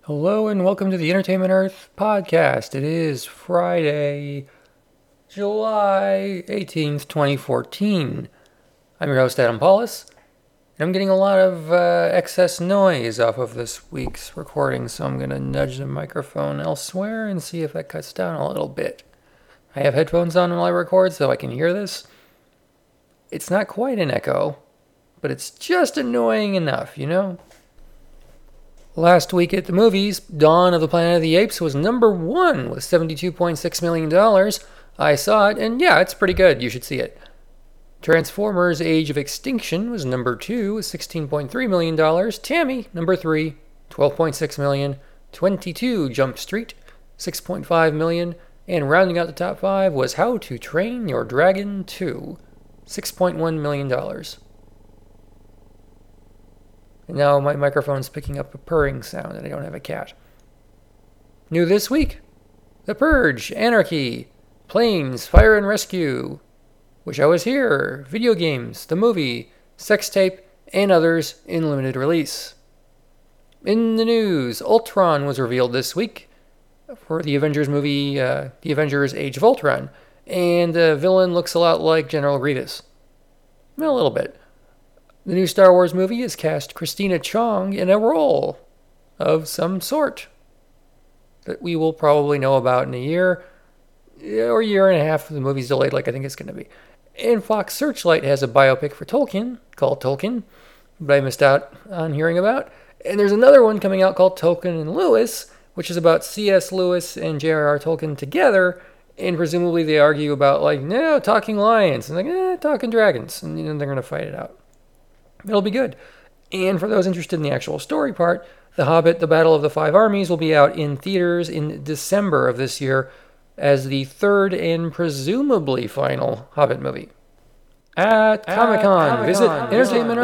Hello and welcome to the Entertainment Earth podcast. It is Friday, July 18th, 2014. I'm your host, Adam Paulus, and I'm getting a lot of excess noise off of this week's recording, so I'm going to nudge the microphone elsewhere and see if that cuts down a little bit. I have headphones on while I record so I can hear this. It's not quite an echo, but it's just annoying enough, you know? Last week at the movies, Dawn of the Planet of the Apes was number one with $72.6 million. I saw it, and yeah, it's pretty good. You should see it. Transformers Age of Extinction was number two with $16.3 million. Tammy, number three, $12.6 million. 22 Jump Street, $6.5 million. And rounding out the top five was How to Train Your Dragon 2, $6.1 million. And now my microphone's picking up a purring sound, and I don't have a cat. New this week: The Purge, Anarchy, Planes, Fire and Rescue, Wish I Was Here, video games, the movie, sex tape, and others in limited release. In the news, Ultron was revealed this week for the Avengers movie, The Avengers Age of Ultron, and the villain looks a lot like General Grievous. A little bit. The new Star Wars movie has cast Christina Chong in a role of some sort that we will probably know about in a year or year and a half if the movie's delayed like I think it's going to be. And Fox Searchlight has a biopic for Tolkien called Tolkien, but I missed out on hearing about. And there's another one coming out called Tolkien and Lewis, which is about C.S. Lewis and J.R.R. Tolkien together, and presumably they argue about, like, no, talking lions, and like, talking dragons, and they're going to fight it out. It'll be good. And for those interested in the actual story part, The Hobbit, The Battle of the Five Armies will be out in theaters in December of this year as the third and presumably final Hobbit movie. At Comic-Con, visit Entertainment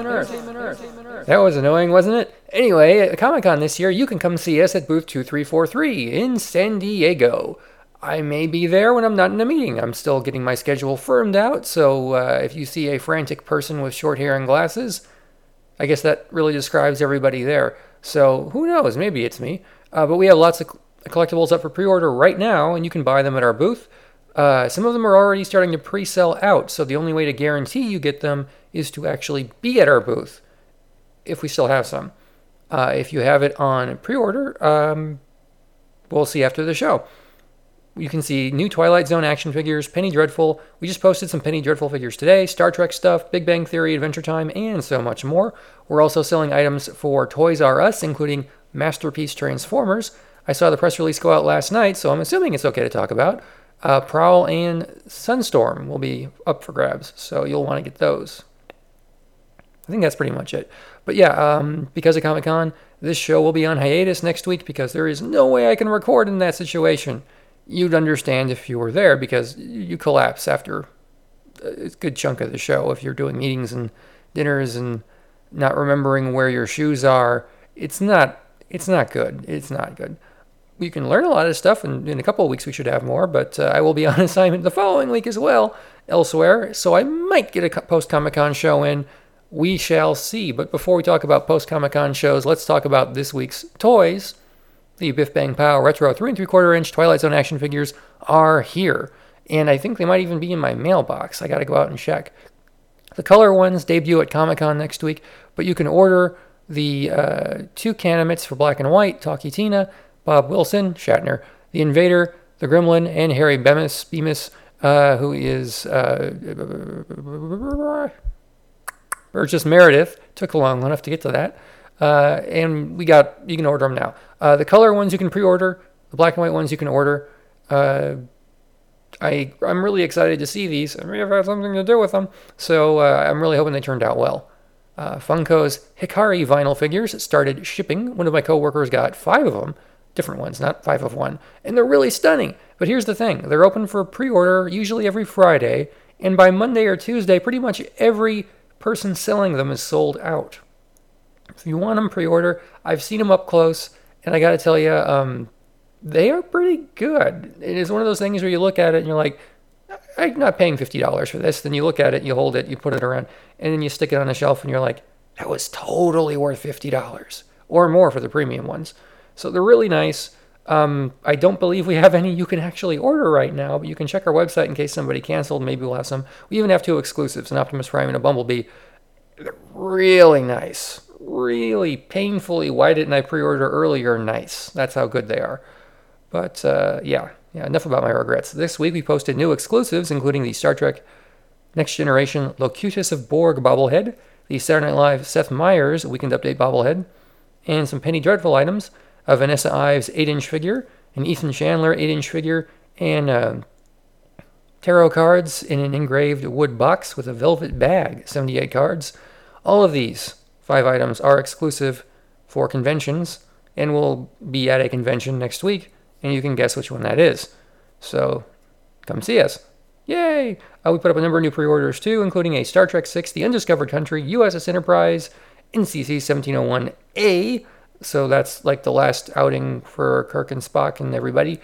Earth. That was annoying, wasn't it? Anyway, at Comic-Con this year, you can come see us at booth 2343 in San Diego. I may be there when I'm not in a meeting. I'm still getting my schedule firmed out, so if you see a frantic person with short hair and glasses, I guess that really describes everybody there. So who knows? Maybe it's me. But we have lots of collectibles up for pre-order right now, and you can buy them at our booth. Some of them are already starting to pre-sell out, so the only way to guarantee you get them is to actually be at our booth, if we still have some. If you have it on pre-order, we'll see after the show. You can see new Twilight Zone action figures, Penny Dreadful. We just posted some Penny Dreadful figures today, Star Trek stuff, Big Bang Theory, Adventure Time, and so much more. We're also selling items for Toys R Us, including Masterpiece Transformers. I saw the press release go out last night, so I'm assuming it's okay to talk about. Prowl and Sunstorm will be up for grabs, so you'll want to get those. I think that's pretty much it. But yeah, because of Comic-Con, this show will be on hiatus next week because there is no way I can record in that situation. You'd understand if you were there because you collapse after a good chunk of the show. If you're doing meetings and dinners and not remembering where your shoes are, it's not good. It's not good. You can learn a lot of stuff, and in a couple of weeks we should have more, but I will be on assignment the following week as well elsewhere, so I might get a post-Comic-Con show in. We shall see. But before we talk about post-Comic-Con shows, let's talk about this week's toys. The Biff Bang Pow Retro 3 3/4 inch Twilight Zone action figures are here. And I think they might even be in my mailbox. I got to go out and check. The color ones debut at Comic-Con next week, but you can order the two Canimates for black and white, Talkie Tina, Bob Wilson, Shatner, the Invader, the Gremlin, and Harry Bemis, who is Burgess Meredith. Took long enough to get to that. And you can order them now. The color ones you can pre-order. The black and white ones you can order. I'm really excited to see these. I may have had something to do with them. So I'm really hoping they turned out well. Funko's Hikari vinyl figures started shipping. One of my coworkers got 5 of them. Different ones, not 5 of one. And they're really stunning. But here's the thing. They're open for pre-order usually every Friday. And by Monday or Tuesday, pretty much every person selling them is sold out. If you want them pre-order, I've seen them up close, and I got to tell you, they are pretty good. It is one of those things where you look at it and you're like, I'm not paying $50 for this. Then you look at it, you hold it, you put it around, and then you stick it on a shelf, and you're like, that was totally worth $50 or more for the premium ones. So they're really nice. I don't believe we have any you can actually order right now, but you can check our website in case somebody canceled. Maybe we'll have some. We even have 2 exclusives, an Optimus Prime and a Bumblebee. They're really nice. Really painfully, why didn't I pre-order earlier? Nice. That's how good they are. But yeah, enough about my regrets. This week we posted new exclusives, including the Star Trek Next Generation Locutus of Borg bobblehead, the Saturday Night Live Seth Meyers Weekend Update bobblehead, and some Penny Dreadful items, a Vanessa Ives 8-inch figure, an Ethan Chandler 8-inch figure, and tarot cards in an engraved wood box with a velvet bag, 78 cards. All of these 5 items are exclusive for conventions and will be at a convention next week, and you can guess which one that is. So come see us. Yay! We put up a number of new pre-orders too, including a Star Trek VI, The Undiscovered Country, USS Enterprise, NCC 1701A. So that's like the last outing for Kirk and Spock and everybody.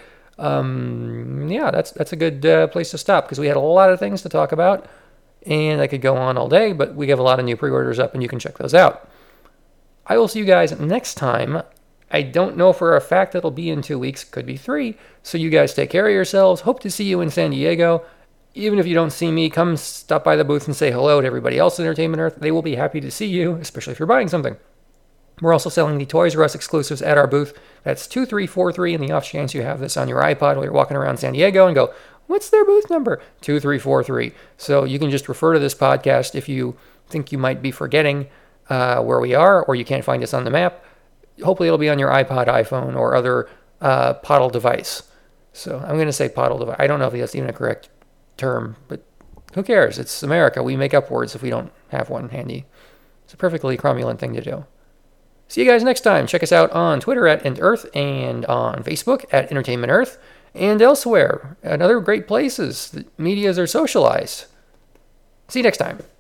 Yeah, that's a good place to stop because we had a lot of things to talk about, and I could go on all day, but we have a lot of new pre-orders up, and you can check those out. I will see you guys next time. I don't know for a fact it'll be in 2 weeks, could be 3. So you guys take care of yourselves. Hope to see you in San Diego. Even if you don't see me, come stop by the booth and say hello to everybody else in Entertainment Earth. They will be happy to see you, especially if you're buying something. We're also selling the Toys R Us exclusives at our booth. That's 2343 in the off chance you have this on your iPod while you're walking around San Diego and go, what's their booth number? 2343. So you can just refer to this podcast if you think you might be forgetting where we are or you can't find us on the map. Hopefully it'll be on your iPod, iPhone, or other Poddle device. So I'm going to say Poddle device. I don't know if that's even a correct term, but who cares? It's America. We make up words if we don't have one handy. It's a perfectly cromulent thing to do. See you guys next time. Check us out on Twitter at EntEarth and on Facebook at Entertainment Earth and elsewhere and other great places that medias are socialized. See you next time.